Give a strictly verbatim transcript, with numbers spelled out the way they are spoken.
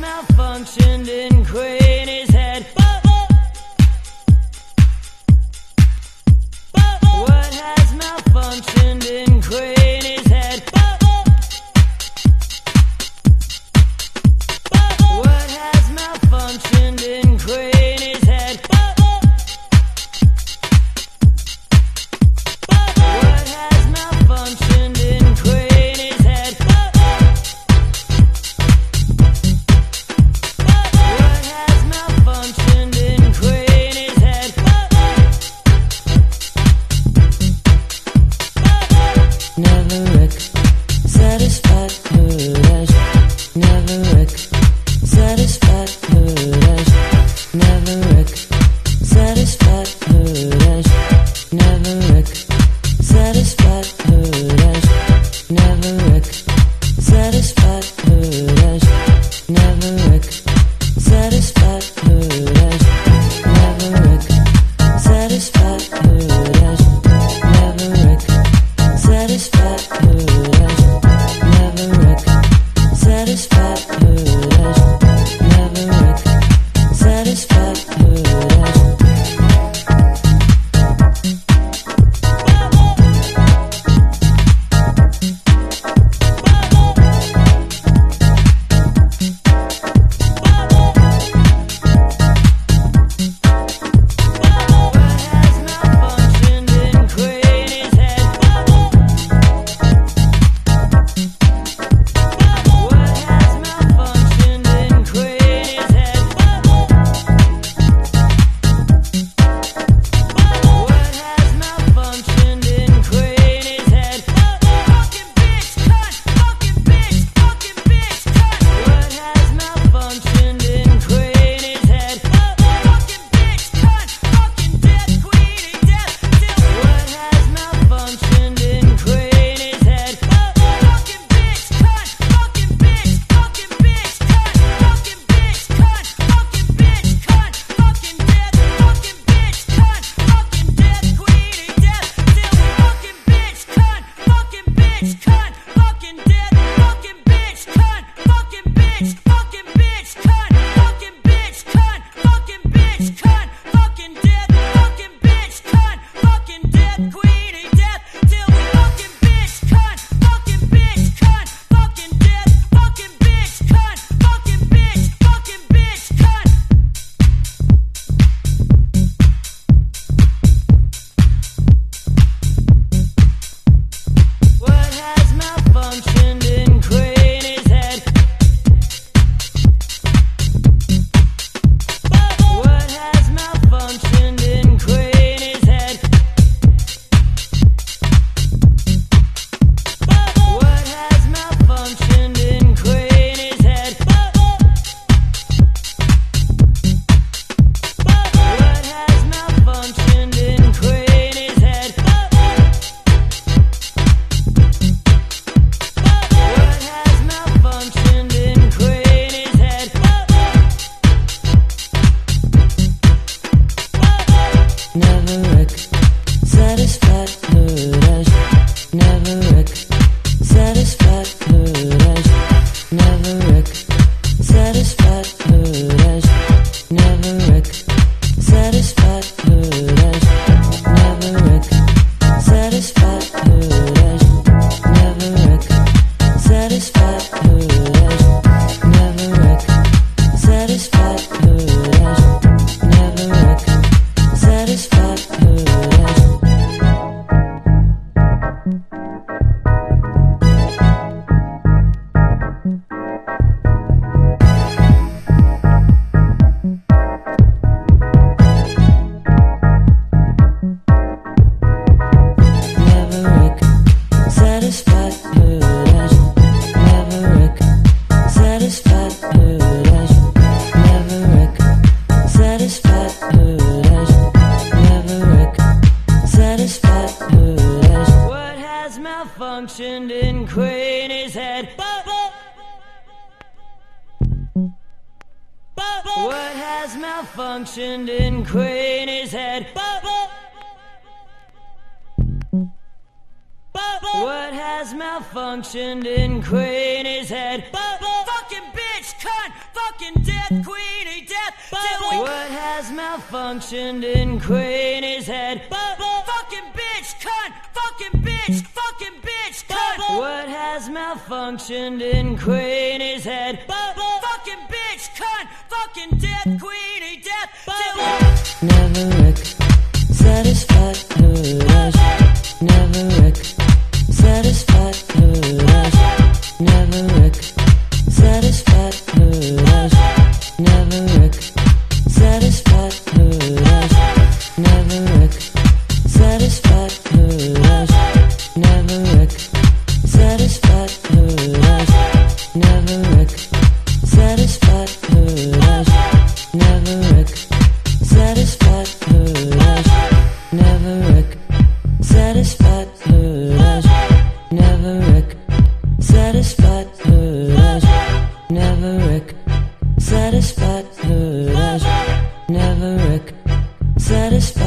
malfunctioned in Craney's head? What has malfunctioned in Craney's head? What has malfunctioned in Craney's head? What has malfunctioned in Craney's head? What has malfunctioned in Craney's head? Never wreck, satisfied, hurt as never wreck, satisfied, hurt as never wreck, satisfied, hurt as never wreck, satisfied, hurt as never wreck, satisfied, hurt as never wreck, satisfied, hurt as never wreck, satisfied, hurt as never wreck, satisfied, hurt as never wreck, satisfied, hurt as never wreck, satisfied, hurt as malfunctioned in Craney's head? What has malfunctioned in Craney's head? What has malfunctioned in Craney's head? Fucking bitch, cunt, fucking malfunctioned in Craney's head. Fucking bitch, cunt! Fucking bitch, fucking bitch, cunt! What has malfunctioned in Craney's head? Fucking bitch, cunt! Fucking death, Queenie, death! Never wreck, satisfied, her rush. Never wreck, satisfied, her rush. Never wreck, satisfied, her rush. Never wreck, satisfied, her rush. Never wreck, satisfied, her rush. Never wreck, satisfied, her rush. Never wreck, satisfied, her rush. Never wreck, satisfied, her rush. Never wreck, satisfied, her rush. Never wreck, satisfied, her rush. Never wreck, satisfied, her rush. Never wreck, satisfied.